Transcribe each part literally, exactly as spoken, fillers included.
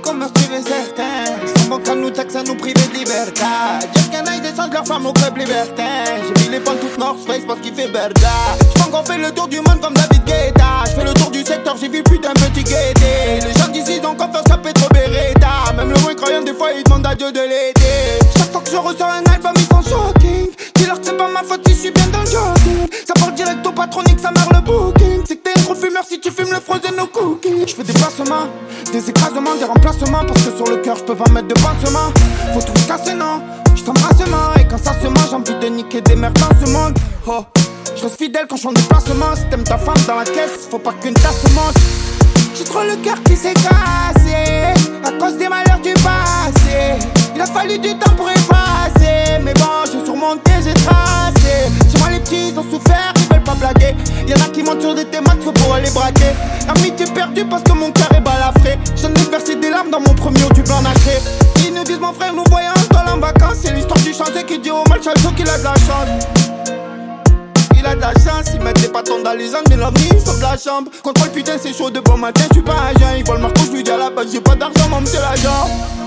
qu'on meurt tirer certains. Sans banque à nous taxes à nous priver de liberté. Dire qu'un œil descend leur femme au club libertin. J'ai mis les pentes toutes North Face parce qu'il fait berda. J'pense qu'on fait le tour du monde comme David Guetta. J'fais le tour du secteur, j'ai vu plus d'un petit guetté. Les gens d'ici ont confiance à Petro Beretta. Même le moins croyant des fois il demande à Dieu de l'aider. Chaque fois que je ressors un album ils sont shocking. Dis-leur que c'est pas ma faute si je suis bien dans le jogging. Ça part direct au patronique, ça marre le booking. C'est que t'es un gros fumeur si tu fumes le frozen au cooking. Je fais des placements, des écrasements, des remplacements. Parce que sur le cœur je peux pas mettre de pansements. Faut tout casser non, je t'embrasse main. Et quand ça se mange j'ai envie de niquer des merdes dans ce monde. Oh, je reste fidèle quand je chante des placements. Si t'aimes ta femme dans la caisse, faut pas qu'une tasse monte. J'ai trop le cœur qui s'est cassé à cause des malheurs du passé. Il a fallu du temps pour effacer. Mais bon, j'ai surmonté, j'ai tracé. Chez moi les petits ils ont souffert, ils veulent pas blaguer. Y'en a qui montent sur des thématiques pour aller braquer. Amitié perdue parce que mon cœur est balafré. J'en ai versé des larmes dans mon premier au tube blanc nacré. Ils nous disent mon frère nous voyons en en vacances. C'est l'histoire du chantier qui dit au malchalso qu'il a de la chance. Il a de la chance, ils mettent des bâtons dans les angles. Mais l'omni sauf la chambre. Contrôle putain c'est chaud de bon matin, tu pas agent. Ils volent le marteau, je lui dis à la base j'ai pas d'argent, moi c'est l'agent.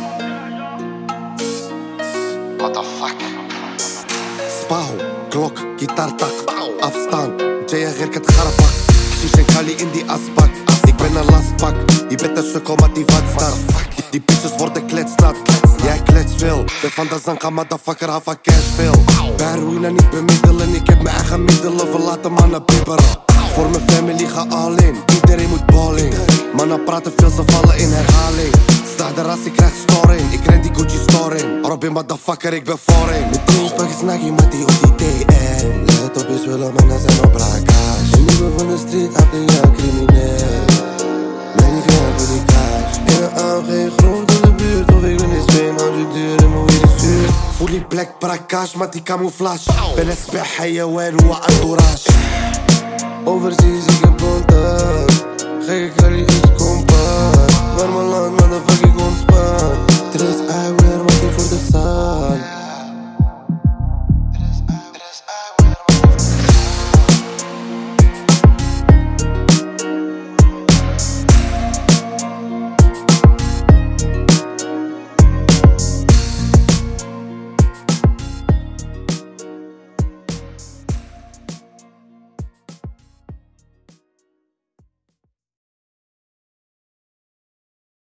What the fuck? Spauw, klok, gitaartak, afstand. Jaya غير كتخربق شيشة كالي in die asbak. Ik ben een lastbak, je bent een sukkel maar die wat staat. Die bitches worden kletsnat, jij klets veel. Ben van de zanka motherfucker, hava cash veel. Bij heroïne niet bemiddelen, ik heb mijn eigen middelen. Verlaten mannen bibberen. Voor mijn family ga all in, iedereen moet balling. Mannen praten veel, ze vallen in herhaling. Sta de ras, ik krijg storing, ik ren die Gucci store in. Robin motherfucker, ik ben foreign. Met teenspak is naggie, maar die op die T N. Let op, je willen mannen zijn op braaka's. Je nieuwe van de street, had een jaar crimineel. Nee, niet klaar voor die cash. In een A M G, groot in de buurt. Of ik ben in Spain, al die duur en mijn weed is zuur. Voel die black braakash, met die camouflage. Ben een spech, hayawan, hoe entourage. Overseas, ik heb contact. Gekke